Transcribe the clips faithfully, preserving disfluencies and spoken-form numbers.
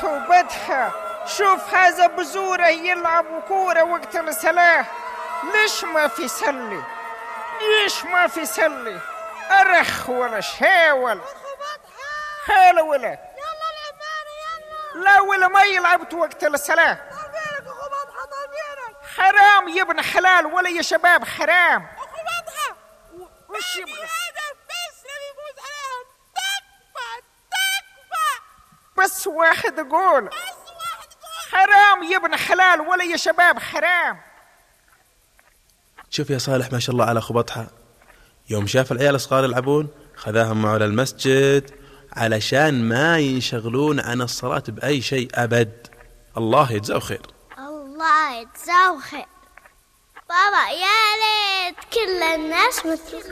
توبتها. شوف هذا بزوره يلعب كورة وقت الصلاة، ليش ما في سلي؟ ليش ما في سلي؟ أرخ ولا شاول هلا ولا يلا العمانة يلا. لا ولا ما يلعبت وقت الصلاة. طالبينك أخو بطحة طالبينك. حرام يا ابن حلال ولا يا شباب حرام. أخو بطحة وش يبغى؟ هذا بس اللي يفوز عليهم تكفى تكفى. بس واحد يقول بس واحد يقول حرام يا ابن حلال ولا يا شباب حرام. شوف يا صالح ما شاء الله على أخو بطحة، يوم شاف العيال الصغار يلعبون خذاهم معه للمسجد علشان ما ينشغلون عن الصلاة بأي شيء أبد. الله يجزاه خير. الله يجزاه خير. بابا يا ليت كل الناس مثل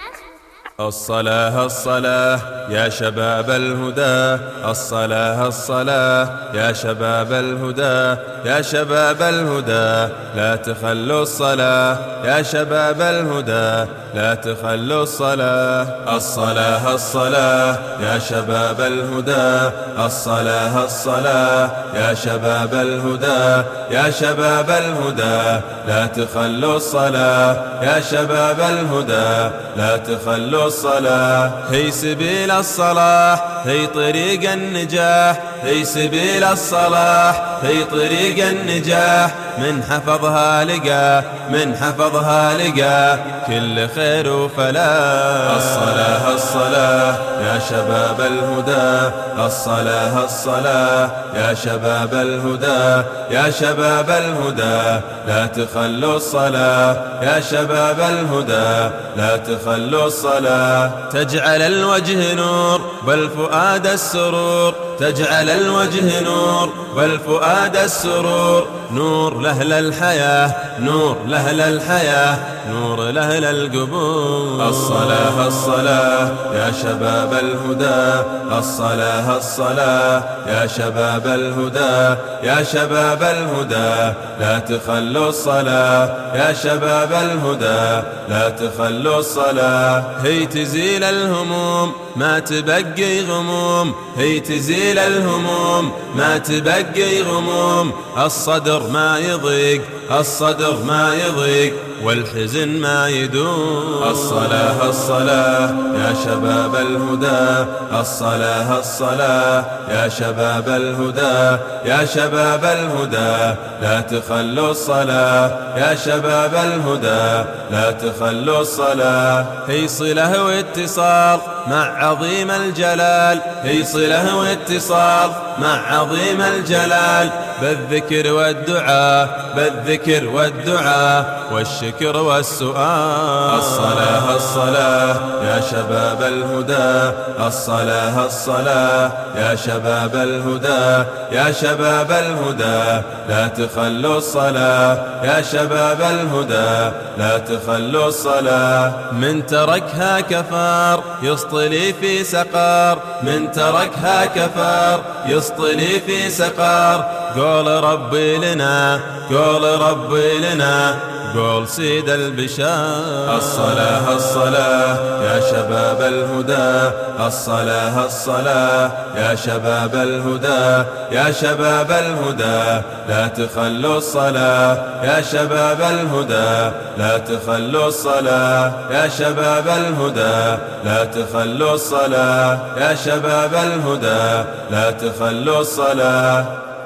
الصلاة الصلاة يا شباب الهدى، الصلاة الصلاة يا شباب الهدى، يا شباب الهدى لا تخلوا الصلاة، يا شباب الهدى لا تخلوا الصلاة. الصلاة الصلاة يا شباب الهدى، الصلاة الصلاة يا شباب الهدى، يا شباب الهدى لا تخلوا الصلاة، يا شباب الهدى لا تخلوا الصلاة. هي سبيل الصلاح هي طريق النجاح، هي سبيل الصلاح هي طريق النجاح، من حفظها لقى من حفظها لقى كل خير وفلاح. الصلاة الصلاة يا شباب الهدى، الصلاة الصلاة يا شباب الهدى، يا شباب الهدى لا تخلوا الصلاة، يا شباب الهدى لا تخلوا الصلاة. تجعل الوجه نور والفؤاد السرور، تجعل الوجه نور والفؤاد السرور، نور لأهل الحياة نور لأهل الحياة نور لأهل القبور. الصلاة الصلاة يا شباب الهدى، الصلاة الصلاة يا شباب الهدى، يا شباب الهدى لا تخلوا الصلاة، يا شباب الهدى لا تخلوا الصلاة. هي تزيل الهموم ما تبقي غموم، هي تزيل الهموم ما تبقي غموم، الصدر ما يضيق الصدر ما يضيق والحزن ما يدوم. الصلاة الصلاة يا شباب الهدى، الصلاة الصلاة يا شباب الهدى، يا شباب الهدى لا تخلوا الصلاة، يا شباب الهدى لا تخلوا الصلاة. هي صلة واتصال مع عظيم الجلال، هي صلة واتصال مع عظيم الجلال، بالذكر والدعاء بالذكر والدعاء والشكر والسؤال. الصلاة الصلاة يا شباب الهدى، الصلاة الصلاة يا شباب الهدى، يا شباب الهدى لا تخلوا الصلاة، يا شباب الهدى لا تخلوا الصلاة. من تركها كفار يسطلي في سقار، من تركها كفار يسطلي في سقار، قول ربي لنا قول ربي لنا قول سيد البشار. الصلاة الصلاة يا شباب الهدى، الصلاة الصلاة يا شباب الهدى، يا شباب الهدى لا تخلوا الصلاة، يا شباب الهدى لا تخلوا الصلاة، يا شباب الهدى لا تخلوا الصلاة، يا شباب الهدى لا تخلوا الصلاة.